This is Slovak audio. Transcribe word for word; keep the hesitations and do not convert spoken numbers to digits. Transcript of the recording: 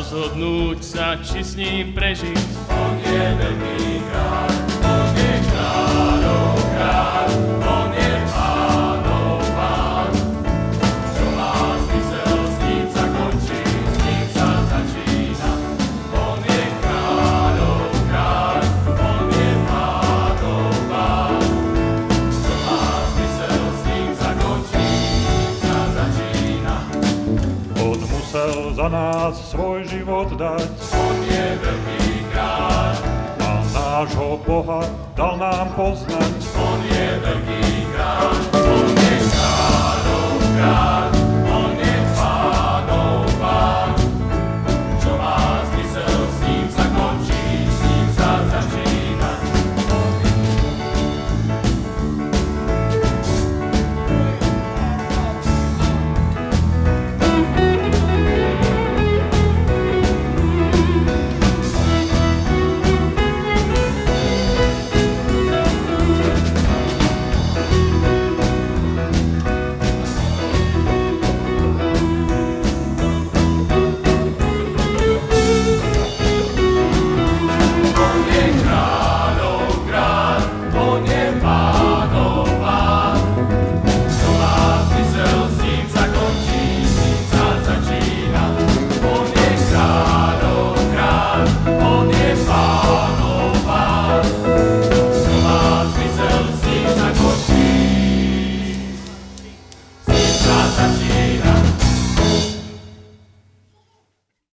rozhodnúť sa, či s ním prežiť. On je veľký kráľ, on je kráľov kráľ, on je pánov pán. Čo má zmysel, s ním sa končí, s ním sa začína. On je kráľov kráľ, on je pánov pán. Čo má zmysel, s ním sa končí, s ním sa začína. On musel za nás svoj život dať. On je veľký kráľ, A nášho Boha dal nám poznať. on je veľký kráľ, on je kráľov kráľ, on je pánov pán. Čo má zmysel, s ním sa končí, s ním sa začína. On je kráľov kráľ, on je pán.